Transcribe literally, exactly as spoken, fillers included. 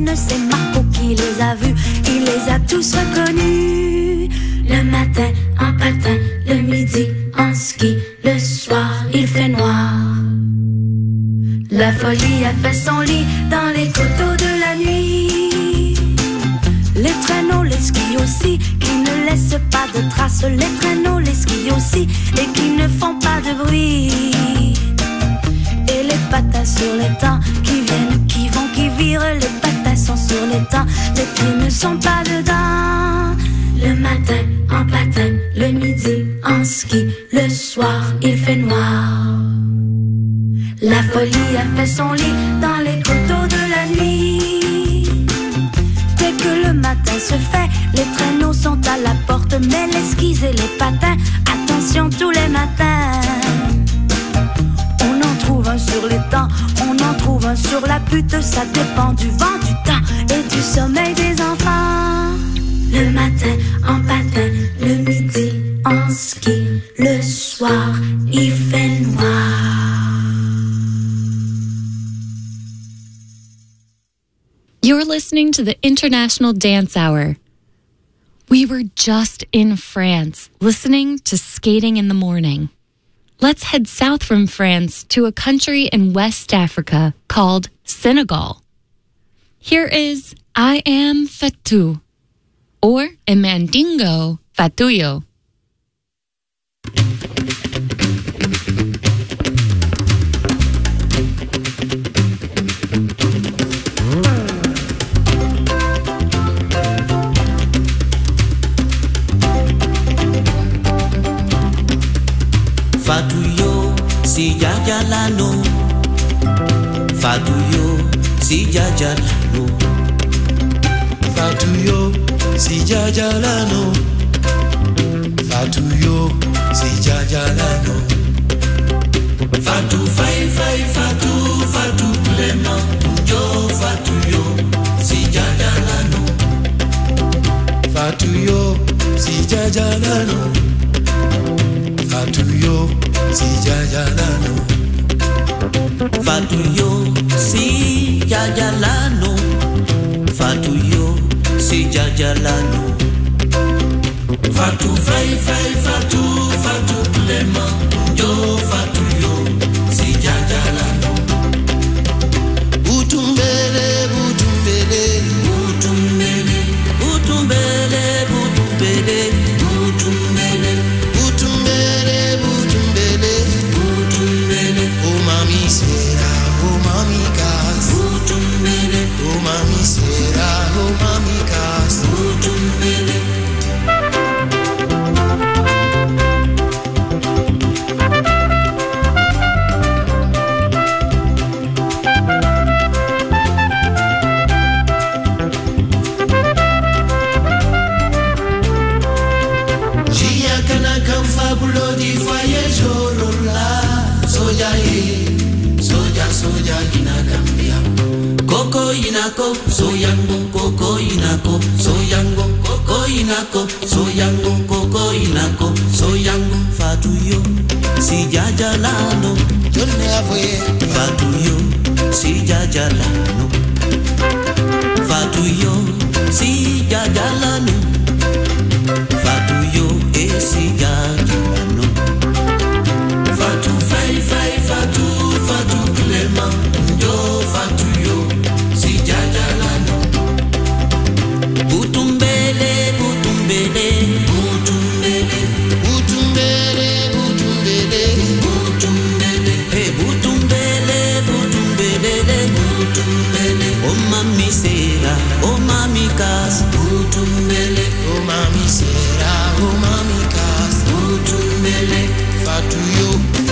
Yvonne, c'est Marco qui les a vus, il les a tous reconnus. Le matin en patin, le midi en ski, le soir il fait noir. La folie a fait son lit dans les coteaux de la nuit. Les traîneaux, les skis aussi, qui ne laissent pas de traces. Les traîneaux, les skis aussi, et qui ne font pas de bruit. Et les patins sur les temps, qui viennent, qui vont, qui virent. Les patins sont sur les temps, les pieds ne sont pas dedans. Le matin en patin, le midi en ski, le soir il fait noir. La folie a fait son lit dans les coteaux de la nuit. Dès que le matin se fait, les traîneaux sont à la porte, mais les skis et les patins, attention tous les matins. On en trouve un sur les temps, on en trouve un sur la butte, ça dépend du vent, du temps et du sommeil des enfants. Le matin en patin, le midi en ski, le soir il fait noir. You're listening to the International Dance Hour. We were just in France, listening to Skating in the Morning. Let's head south from France to a country in West Africa called Senegal. Here is I Am Fatou, or in Mandingo, Fatuyo. Fatuyo, si jajalano. Fatuyo, si jajalano. Fatuyo, si jajalano. Fatuyo, si jajalano. Fatu fai fai fatu fatu plema. Yo fatuyo, si jajalano. Fatuyo, si jajalano. Fatuyo, si jajalano. Fatuyo, si jajalano. Fatuyo, si jajalano. Fatu fai fai fatu fatu plema. Yo fatuyo, si jajalano. Butumbele, butumbele, butumbele, butumbele, butumbele, butumbele. butumbele, butumbele, Butumbele, oh mami sera, oh mami kas. butumbele, Oh mami sera, oh mami kas. butumbele. Jia kana kan fabulo di foye jorola. Soja e, soja soja ina gambia. Coco inako, soyango, coco inako, soyango, coco inako, soyango, coco inako, soyango, fatuyo, si jajalano, Jonne avoye, fatuyo, si jajalano, fatuyo, si jajalano, fatuyo, e si jajalano, fatu fai fai fatu fatu clema, yo fatuyo, si jajalano, butumbele, butumbele, butumbele, butumbele, butumbele, butumbele, hey butumbele, butumbele, butumbele, oh mami sera, oh mami kas, butumbele, oh mami sera, oh mami kas. butumbele, Fatuyo,